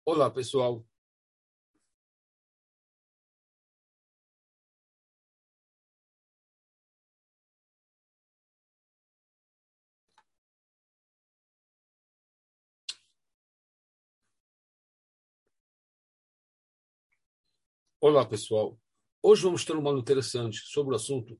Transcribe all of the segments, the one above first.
Olá, pessoal. Olá, pessoal. Hoje vamos ter uma aula interessante sobre o assunto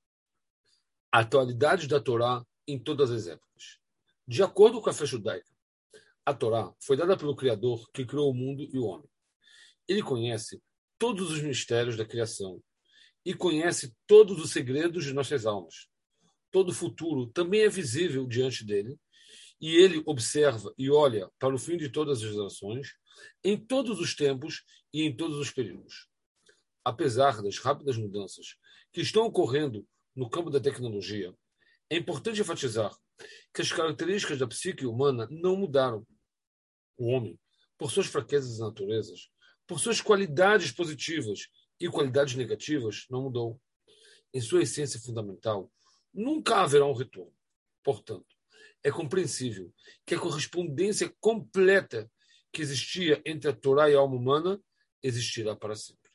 atualidades da Torá em todas as épocas. De acordo com a fé judaica, a Torá foi dada pelo Criador que criou o mundo e o homem. Ele conhece todos os mistérios da criação e conhece todos os segredos de nossas almas. Todo o futuro também é visível diante dele e ele observa e olha para o fim de todas as gerações, em todos os tempos e em todos os períodos. Apesar das rápidas mudanças que estão ocorrendo no campo da tecnologia, é importante enfatizar que as características da psique humana não mudaram. O homem, por suas fraquezas e naturezas, por suas qualidades positivas e qualidades negativas, não mudou. Em sua essência fundamental, nunca haverá um retorno. Portanto, é compreensível que a correspondência completa que existia entre a Torá e a alma humana existirá para sempre.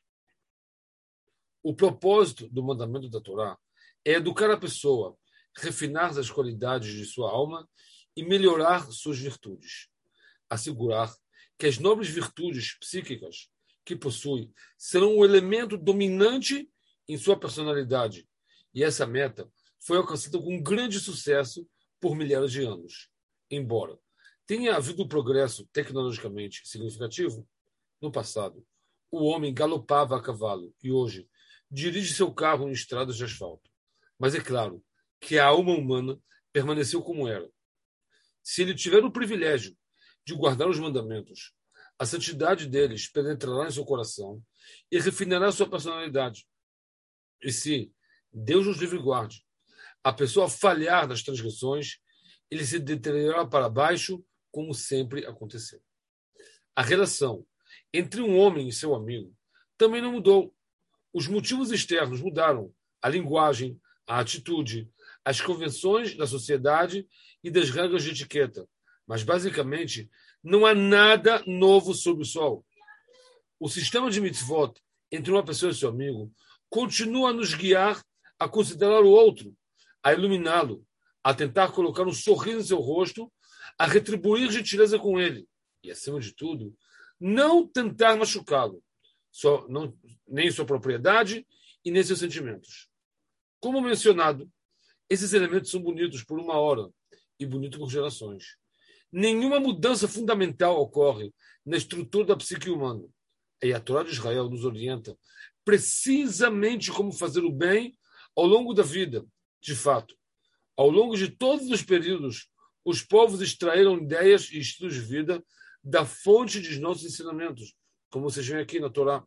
O propósito do mandamento da Torá é educar a pessoa, refinar as qualidades de sua alma e melhorar suas virtudes. Assegurar que as nobres virtudes psíquicas que possui serão o elemento dominante em sua personalidade. E essa meta foi alcançada com grande sucesso por milhares de anos. Embora tenha havido progresso tecnologicamente significativo, no passado, o homem galopava a cavalo e hoje dirige seu carro em estradas de asfalto. Mas é claro que a alma humana permaneceu como era. Se ele tiver o privilégio de guardar os mandamentos, a santidade deles penetrará em seu coração e refinará sua personalidade. E se Deus nos livre e guarde, a pessoa falhar nas transgressões, ele se deteriorará para baixo, como sempre aconteceu. A relação entre um homem e seu amigo também não mudou. Os motivos externos mudaram: a linguagem, a atitude, as convenções da sociedade e das regras de etiqueta. Mas, basicamente, não há nada novo sob o sol. O sistema de mitzvot entre uma pessoa e seu amigo continua a nos guiar a considerar o outro, a iluminá-lo, a tentar colocar um sorriso em seu rosto, a retribuir gentileza com ele e, acima de tudo, não tentar machucá-lo, nem sua propriedade e nem seus sentimentos. Como mencionado, esses elementos são bonitos por uma hora e bonitos por gerações. Nenhuma mudança fundamental ocorre na estrutura da psique humana. E a Torá de Israel nos orienta precisamente como fazer o bem ao longo da vida. De fato, ao longo de todos os períodos, os povos extraíram ideias e estilos de vida da fonte de nossos ensinamentos, como vocês veem aqui na Torá,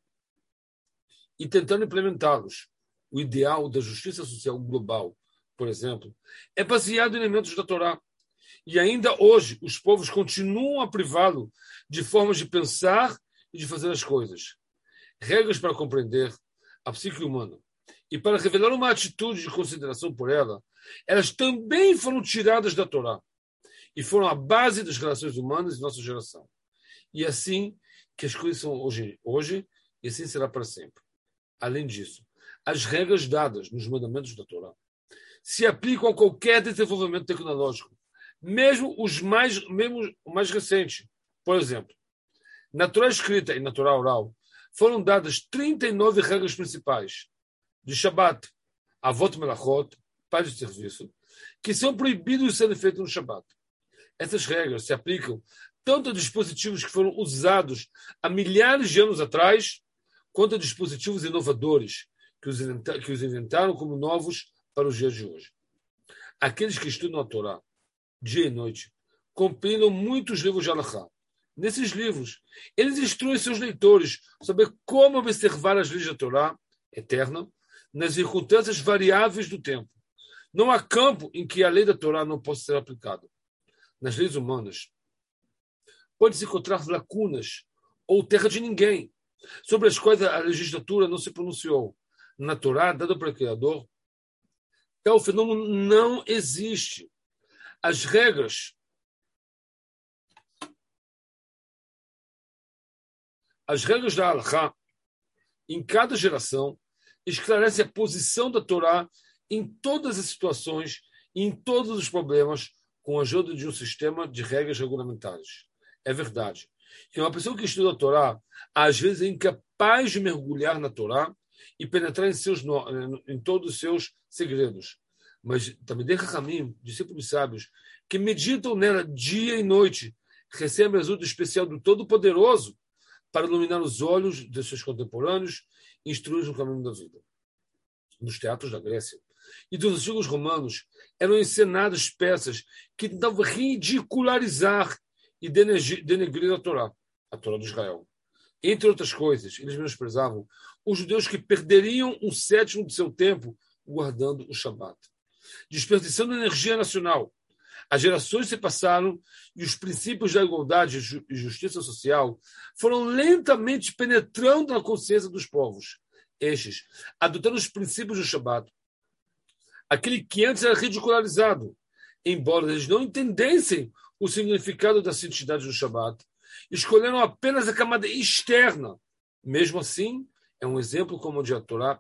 e tentando implementá-los. O ideal da justiça social global, por exemplo, é baseado em elementos da Torá. E ainda hoje, os povos continuam a privá-lo de formas de pensar e de fazer as coisas. Regras para compreender a psique humana e para revelar uma atitude de consideração por ela, elas também foram tiradas da Torá e foram a base das relações humanas de nossa geração. E assim que as coisas são hoje e assim será para sempre. Além disso, as regras dadas nos mandamentos da Torá se aplicam a qualquer desenvolvimento tecnológico, mesmo o mais recente. Por exemplo, na Torá escrita e na Torá oral foram dadas 39 regras principais de Shabat, Avot Melachot, paz de serviço, que são proibidos de serem feitos no Shabat. Essas regras se aplicam tanto a dispositivos que foram usados há milhares de anos atrás, quanto a dispositivos inovadores que os inventaram como novos para os dias de hoje. Aqueles que estudam a Torá dia e noite compilam muitos livros de Halachá. Nesses livros, eles instruem seus leitores sobre como observar as leis da Torá eterna nas circunstâncias variáveis do tempo. Não há campo em que a lei da Torá não possa ser aplicada. Nas leis humanas, pode-se encontrar lacunas ou terra de ninguém, sobre as quais a legislatura não se pronunciou. Na Torá, dada pelo Criador, tal fenômeno não existe. As regras As regras da Halakha, em cada geração, esclarecem a posição da Torá em todas as situações e em todos os problemas com a ajuda de um sistema de regras regulamentares. É verdade que uma pessoa que estuda a Torá, às vezes é incapaz de mergulhar na Torá e penetrar em todos os seus segredos. Mas também tem Chachamim, discípulos sábios, que meditam nela dia e noite, recebem ajuda especial do Todo-Poderoso para iluminar os olhos de seus contemporâneos e instruí-los no caminho da vida. Nos teatros da Grécia e dos antigos romanos eram encenadas peças que tentavam ridicularizar e denegrir a Torá de Israel. Entre outras coisas, eles menosprezavam os judeus que perderiam um sétimo de seu tempo guardando o Shabat, desperdiçando energia nacional. As gerações se passaram e os princípios da igualdade e justiça social foram lentamente penetrando na consciência dos povos. Estes, adotando os princípios do Shabat, aquele que antes era ridicularizado, embora eles não entendessem o significado da santidade do Shabat, escolheram apenas a camada externa. Mesmo assim, é um exemplo como onde a Torá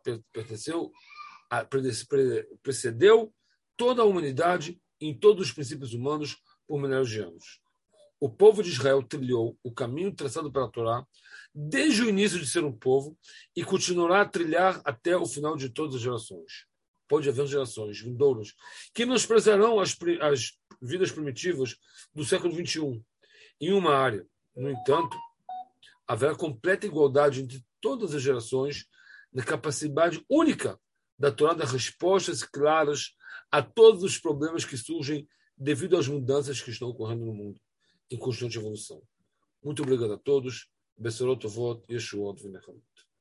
precedeu toda a humanidade em todos os princípios humanos por milhares de anos. O povo de Israel trilhou o caminho traçado pela Torá desde o início de ser um povo e continuará a trilhar até o final de todas as gerações. Pode haver gerações vindouras que menosprezarão as vidas primitivas do século XXI em uma área. No entanto, haverá completa igualdade entre todas as gerações na capacidade única da Torá dar respostas claras a todos os problemas que surgem devido às mudanças que estão ocorrendo no mundo, em constante evolução. Muito obrigado a todos. Besorot Tovot, Yeshuot V'nechamot.